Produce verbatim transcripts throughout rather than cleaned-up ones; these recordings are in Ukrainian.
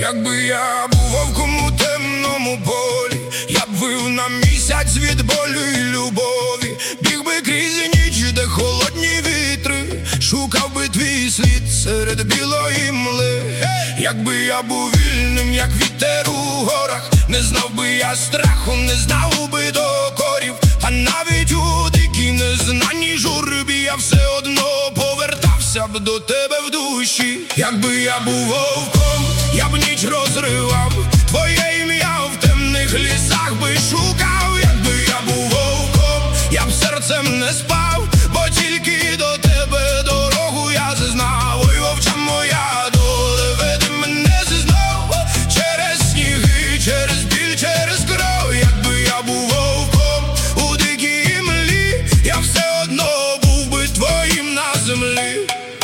Якби я був вовком у темному полі, я б вив на місяць від болю і любові. Біг би крізь ніч, де холодні вітри, шукав би твій слід серед білої мли. Якби я був вільним, як вітер у горах, не знав би я страху, не знав би докорів. А навіть у дикій незнаній журбі я все одно повертався б до тебе в душі. Якби я був вовком, я б ніч розривав, твоє ім'я в темних лісах би шукав. Якби я був вовком, я б серцем не спав, бо тільки до тебе дорогу я знав. Ой, вовча моя доле, веди мене знов через сніги, через біль, через кров. Якби я був вовком у дикій млі, я все одно був би твоїм на землі.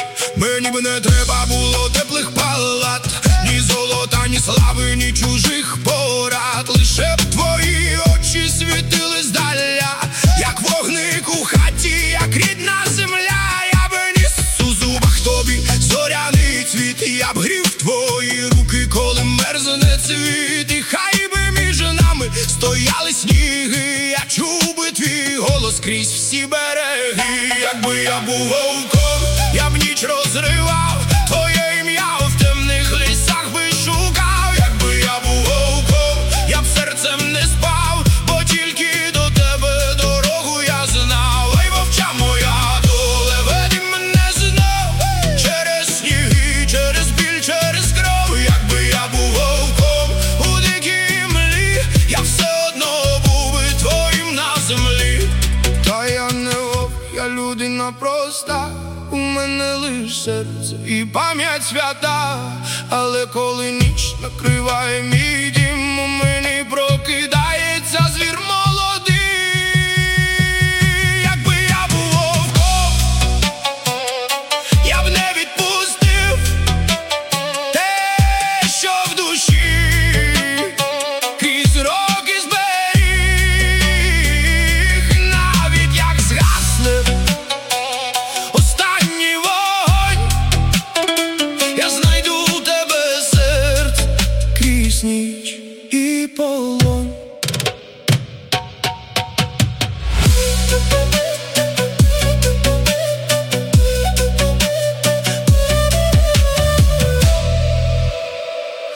Мені б не треба було теплих палат, ні золота, ні слави, ні чужих порад. Лише б твої очі світили здаля, як вогник у хаті, як рідна земля. Я б ніс у зубах тобі зоряний цвіт, я б грів твої руки, коли мерзне цвіт. І хай би між нами стояли сніги, я чув би твій голос крізь всі береги. Якби я був вовком, я б ніч розривав, твоє ім'я в темних лісах би шукав. Якби я був вовком, я б серцем не спав, бо тільки до тебе дорогу я знав. Ой, вовча моя доле, веди мене знов через сніги, через біль, через кров. Якби я був вовком у дикій млі, я все одно був би твоїм на землі. Та я не вовк, я людина проста, у мене лиш серце і пам'ять свята. Але коли ніч накриває мій дім,